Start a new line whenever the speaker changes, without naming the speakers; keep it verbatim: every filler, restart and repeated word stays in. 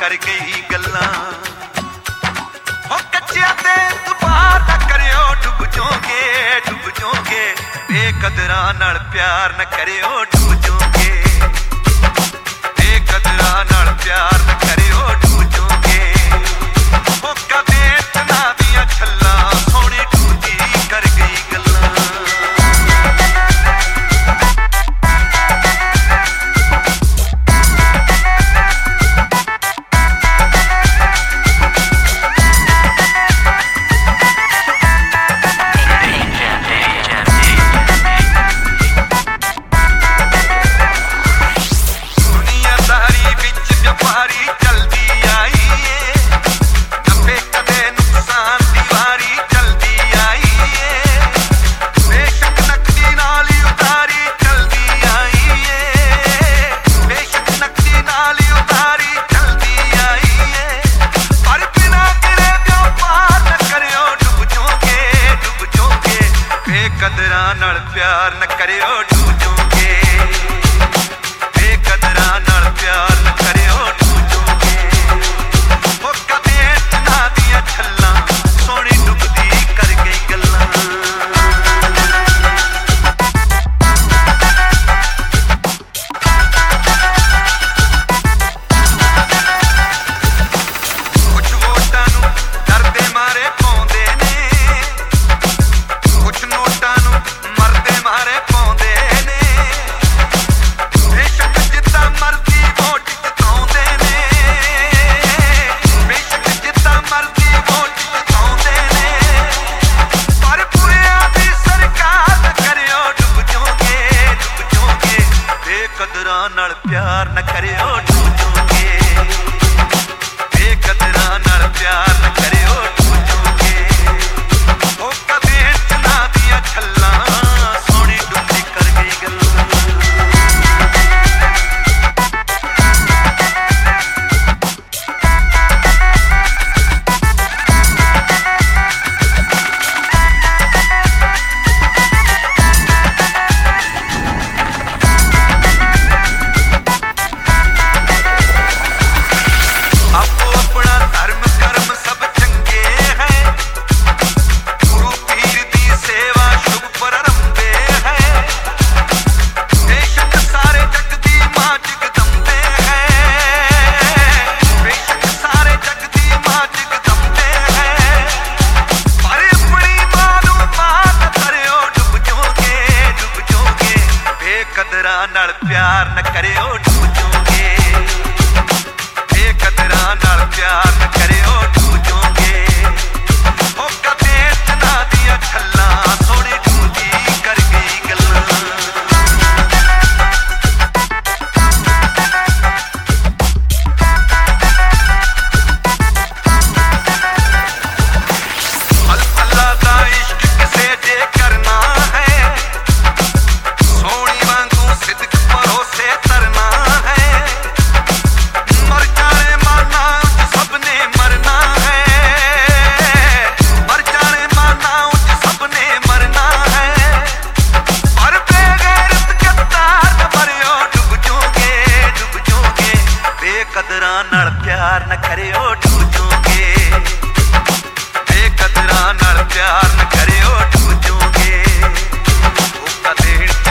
कर गई गल्लां हो कच्चियां ते तुपार न करियो डुब जोगे डुब जोगे बेकदरां नाल प्यार न करियो डुब जोगे बेकदरां नाल प्यार न करियो डुब जोगे हो कदे तना दियां छल्लां सोहणी टूटी कर गई गल्लां बेकदरां नाल प्यार न करियो डुब जोगे बेकदरां नाल प्यार न करियो डुब जोगे हो कदे तना दियां छल्लां सोहणी डुबदी कर गई गल्लां कुछ वोटां नूं डरदे मारे पाउंदे ने कुछ नोटां नूं मरदे मारे पाउंदे ने बेशक जिद्दां मर्जी वोट जिताउंदे ने बेशक जिद्दां मर्जी वोट जिताउंदे ने पर बुरियां दी सरकार न करियो डुब जोगे डुब जोगे बेकदरां नाल प्यार न करियो डुब जोगे बेकदरां नाल प्यार न करियो डुब जोगे हो कदे तना दियां छल्लां सोहणी डुबदी कर गई गल्लां आपो अपना धर्म कर्म सब चंगे हैं गुरु पीर दी सेवा शुभ प्रारंभे है बेशक सारे जग दी मां जगदंबे है बेशक सारे जग दी मां जगदंबे है पर अपनी मां नूं मां न करियो डुब जोगे डुब जोगे बेकदरां नाल प्यार न करियो डुब जोगे बेकदरां नाल प्यार न करियो डुब जोगे हो कदे तना दियां छल्लां सोहणी डुबदी कर गई गल्लां अल्लाह दा इश्क किसे जे करना है सोहणी वांगू सिद्क भरोसे तरना है मर जाने माना उच सबने मरना है मर जाने माना उच सबने मरना है पर बेगैरत गद्दार न मरियो डुब जोगे डुब जोगे बेकदरां नाल प्यार न करियो डुब जोगे बेकदरां नाल प्यार न करियो डुब जोगे ओ कदे